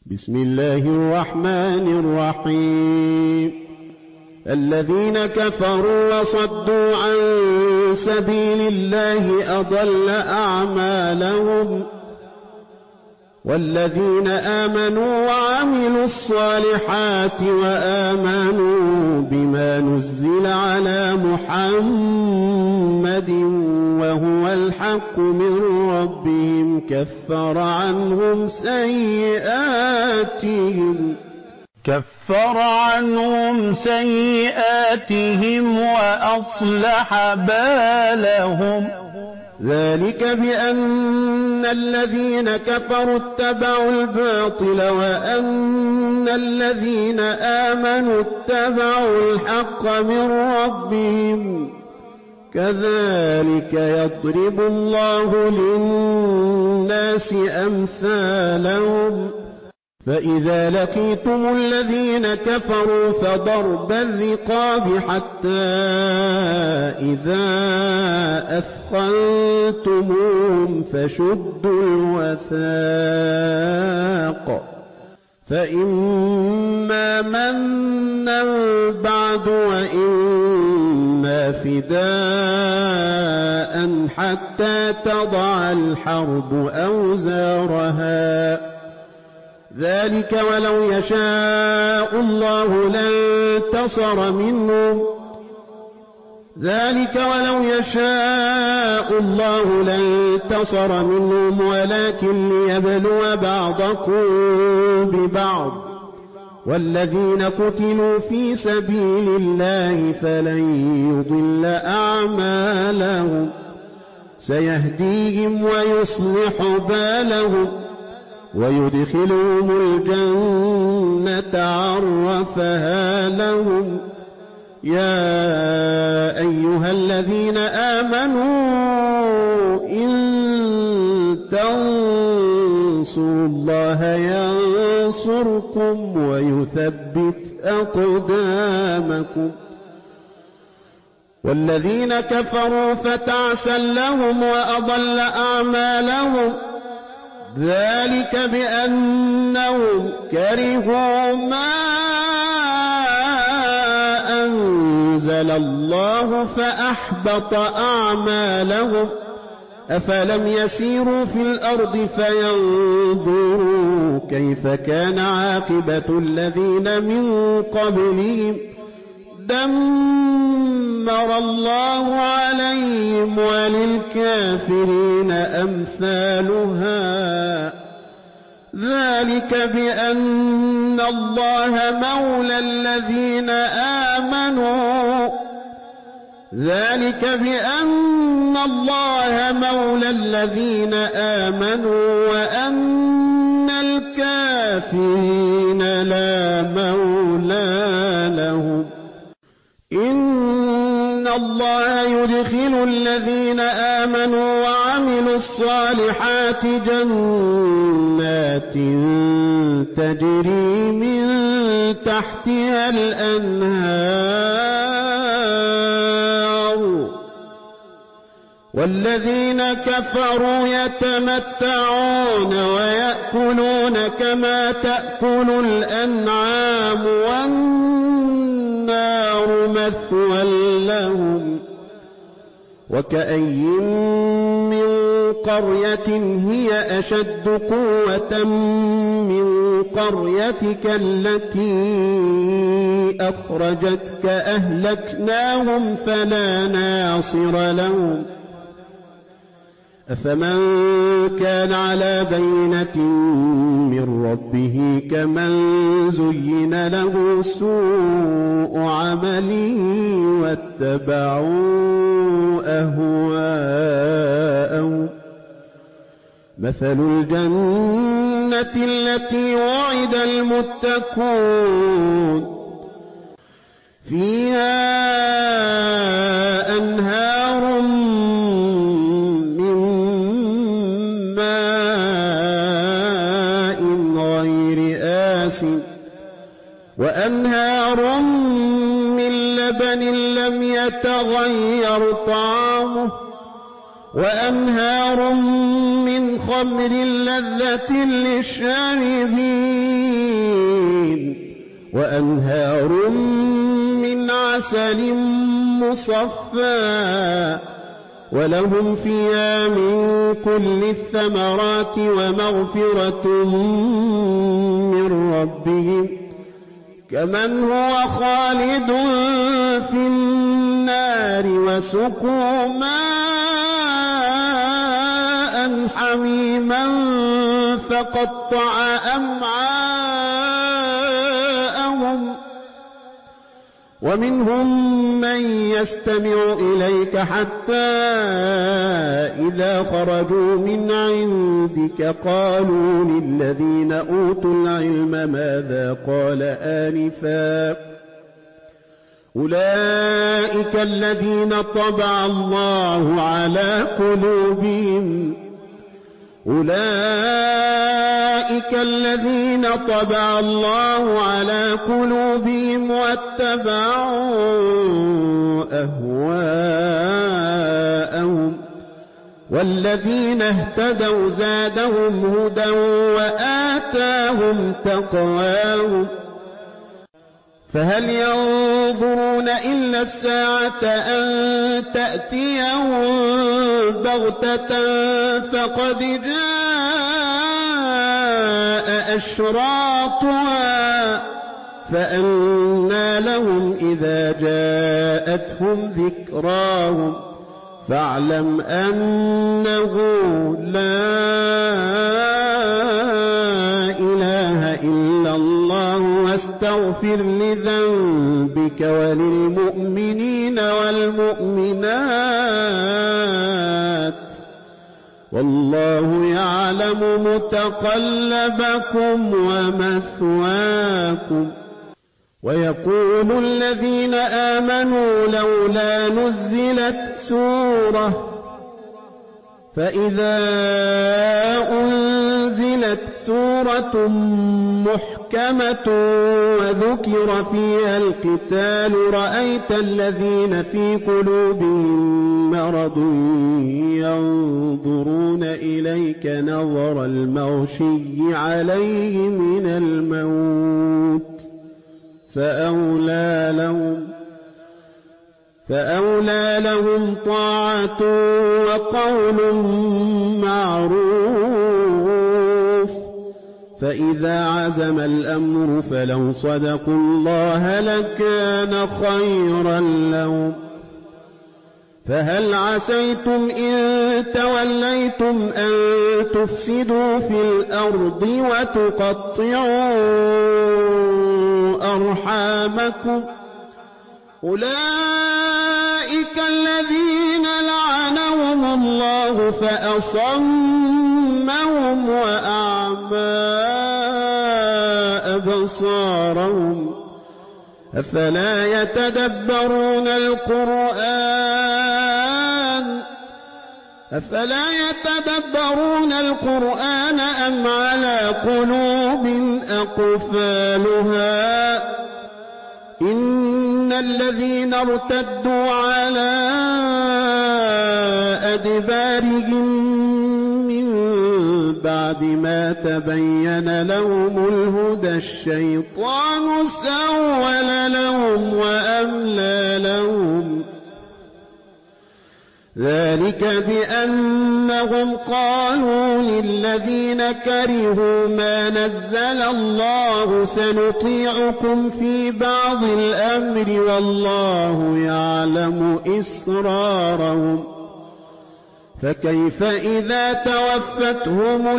بسم الله الرحمن الرحيم الذين كفروا وصدوا عن سبيل الله أضل أعمالهم والذين آمنوا وعملوا الصالحات وآمنوا بما نزل على محمد وهو الحق من ربهم كفر عنهم سيئاتهم وأصلح بالهم ذلك بأن الذين كفروا اتبعوا الباطل وأن الذين آمنوا اتبعوا الحق من ربهم كذلك يضرب الله للناس أمثالهم فإذا لقيتم الذين كفروا فضرب الرقاب حتى إذا أثخنتموهم فشدوا الوثاق فإما منا بعد وإما فداء حتى تضع الحرب أوزارها ذلك ولو يشاء الله لانتصر منهم ولكن ليبلو بعضكم ببعض والذين قتلوا في سبيل الله فلن يضل أعمالهم سيهديهم ويصلح بالهم ويدخلهم الجنة عرفها لهم يا أيها الذين آمنوا إن تنصروا الله ينصركم ويثبت أقدامكم والذين كفروا فتعسا لهم وأضل أعمالهم ذلك بأنهم كرهوا ما أنزل الله فأحبط أعمالهم أفلم يسيروا في الأرض فينظروا كيف كان عاقبة الذين من قبلهم دمر الله عليهم وللكافرين أمثالها ذلك بأن الله مولى الذين آمنوا وأن الكافرين لا مولى لهم إن الله يدخل الذين آمنوا وعملوا الصالحات جنات تجري من تحتها الأنهار والذين كفروا يتمتعون ويأكلون كما تأكل الأنعام والنار مثوى لهم وكأي من قرية هي أشد قوة من قريتك التي أخرجتك أهلكناهم فلا ناصر لهم أفمن كان على بينة من ربه كمن زين له سوء عمله واتبعوا أهواءهم مثل الجنة التي وعد المتقون فيها أنهار من ماء غير آسن وأنهار من لبن لم يتغير طعمه وأنهار من خمر لذة للشاربين وأنهار من عسل مصفى ولهم فيها من كل الثمرات ومغفرة من ربهم كمن هو خالد في النار وسقوا ماء حميما فقطع أمعاءهم ومنهم من يستمع إليك حتى إذا خرجوا من عندك قالوا للذين أوتوا العلم ماذا قال آنفا أولئك الذين طبع الله على قلوبهم واتبعوا أهواءهم والذين اهتدوا زادهم هدى وآتاهم تقواهم فهل ينظرون إلا الساعة أن تأتيهم بغتة فقد جاء أشراطها فأنى لهم إذا جاءتهم ذكراهم فاعلم أنه لا إله إلا الله واستغفر لذنبك وللمؤمنين والمؤمنات والله يعلم متقلبكم ومثواكم ويقول الذين آمنوا لولا نزلت سورة فإذا أنزلت سورة محكمة وذكر فيها القتال رأيت الذين في قلوبهم مرض ينظرون إليك نظر المغشي عليه من الموت فأولى لهم طاعة وقول معروف فإذا عزم الأمر فلو صدقوا الله لكان خيرا لهم فهل عسيتم إن توليتم أن تفسدوا في الأرض وتقطعوا أرحامكم أولئك الذين لعنهم الله فأصمهم وأعمى أبصارهم أفلا يتدبرون القرآن أم على قلوب أقفالها إن الذين ارتدوا على أدبارهم من بعد ما تبين لهم الهدى الشيطان سول لهم وأملى لهم ذلك بأنهم قالوا للذين كرهوا ما نزل الله سنطيعكم في بعض الأمر والله يعلم إسرارهم فكيف إذا توفتهم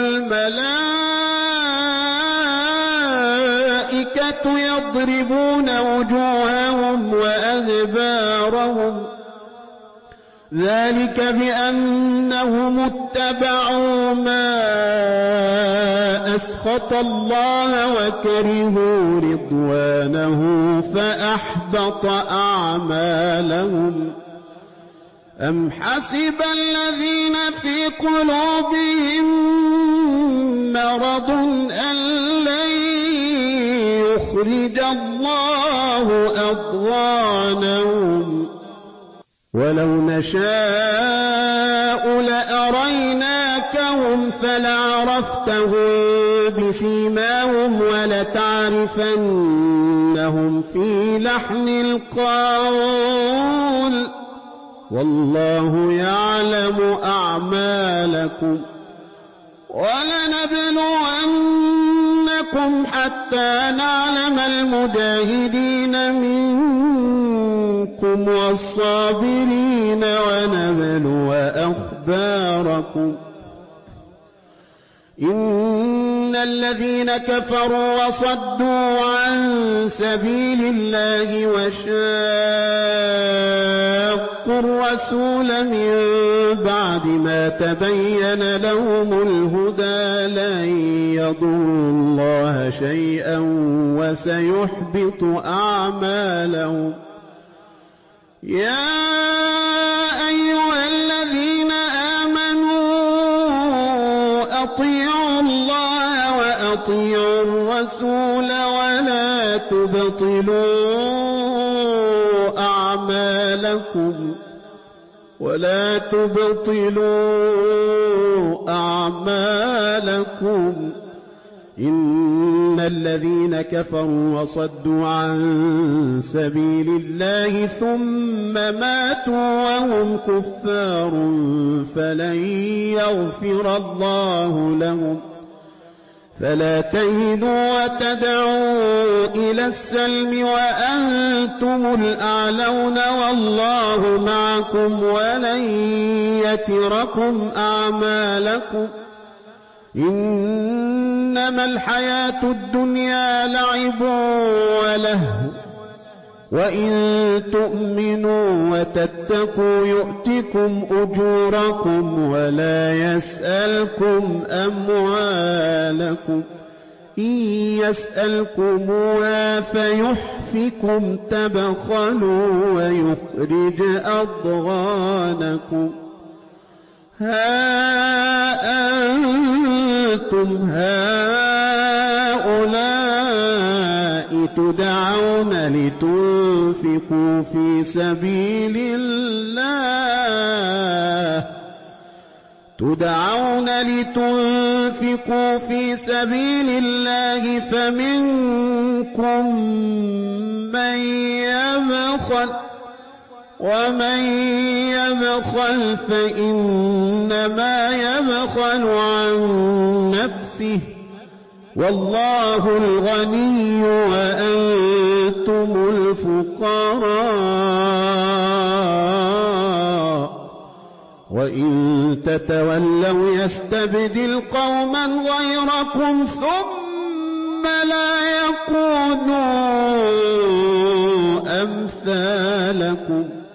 الملائكة يضربون وجوههم وأدبارهم ذلك بأنهم اتبعوا ما أسخط الله وكرهوا رضوانه فأحبط أعمالهم أم حسب الذين في قلوبهم مرض أن لن يخرج الله أضغانهم ولو نشاء لأريناكهم فلعرفتهم بسيماهم ولتعرفنهم في لحن القول والله يعلم أعمالكم ولنبلونكم حتى نعلم المجاهدين منكم والصابرين ونبلو أخباركم إن الذين كفروا وصدوا عن سبيل الله وشاقوا الرسول من بعد ما تبين لهم الهدى لن يضروا الله شيئا وسيحبط أعمالهم يا أيها الذين آمنوا أطيعوا الله وأطيعوا الرسول ولا تبطلوا أعمالكم إن الذين كفروا وصدوا عن سبيل الله ثم ماتوا وهم كفار فلن يغفر الله لهم فلا تهنوا وتدعوا إلى السلم وأنتم الأعلون والله معكم ولن يتركم أعمالكم إنما الحياة الدنيا لعب ولهو وإن تؤمنوا وتتقوا يؤتكم أجوركم ولا يسألكم أموالكم إن يسألكموها فيحفكم تبخلوا ويخرج أضغانكم ها أنتم هؤلاء تدعون لتنفقوا في سبيل الله فمنكم من يبخل ومن يبخل فإنما يبخل عن نفسه والله الغني وأنتم الفقراء وإن تتولوا يستبدل قوما غيركم ثم لا يكونوا أمثالكم